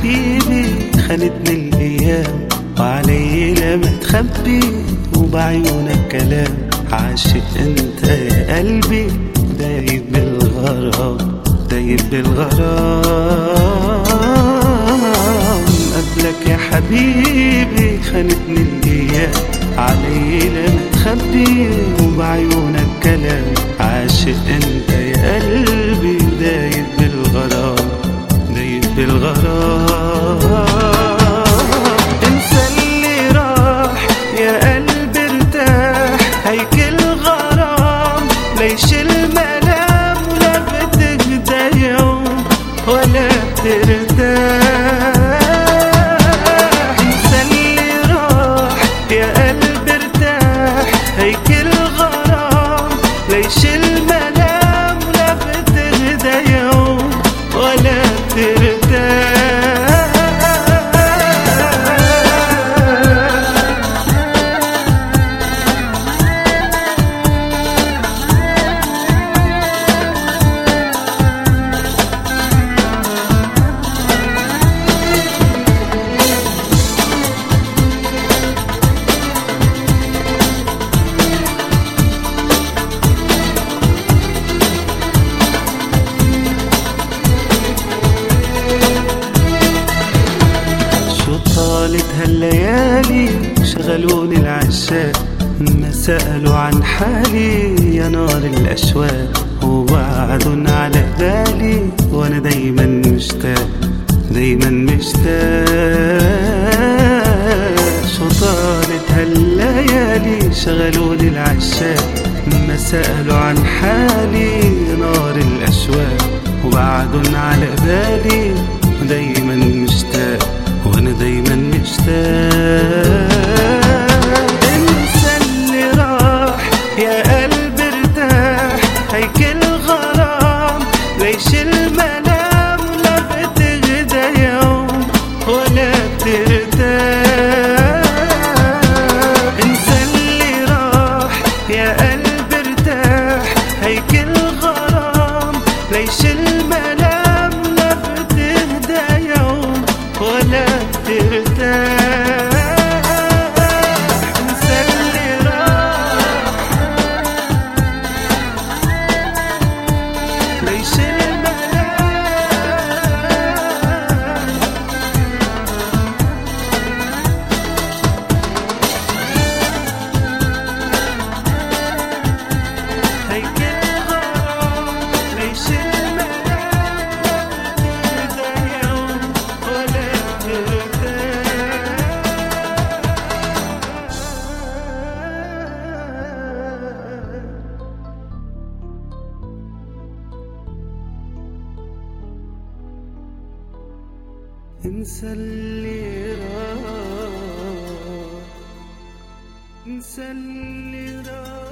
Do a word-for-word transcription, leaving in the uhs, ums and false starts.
حبيبي خانتني الأيام وعلي لما تخبي وبعيونك كلام عاشق انت يا قلبي دايب بالغرام دايب بالغرام قبلك يا حبيبي خانتني الأيام علي لما تخبي وبعيونك كلام عاشق انت يا قلبي دايب بالغرام دايب بالغرام انسى اللي راح يا قلبي ارتاح هيكل غرام ليش الملام ولا بتهدى يوم ولا بترتاح انسى اللي راح يا قلبي ارتاح هيكل غرام ليش الملام ولا بتهدى يوم ولا بترتاح طالت هالليالي شغلوني العشاق ما سألوا عن حالي يا نار الأشواق وبعدن على بالي وأنا دايما مشتاق دايما مشتاق شو طالت هالليالي شغلوني العشاق ما سألوا عن حالي يا نار الأشواق وبعدن على بالي دايما مشتاق وانا دايما مشتاق انسى اللي راح يا قلبي ارتاح هيكل غرام ليش الملام ولا بتغدى يوم ولا بترتاح انسى اللي راح يا قلبي ارتاح هيكل غرام ليش الملام ولا بتهدى يوم ولا ترتاح انسى اللي راح ليش الملام هيكل غرام ليش الملام تهدى يوم ولا انسى اللي راح انسى اللي راح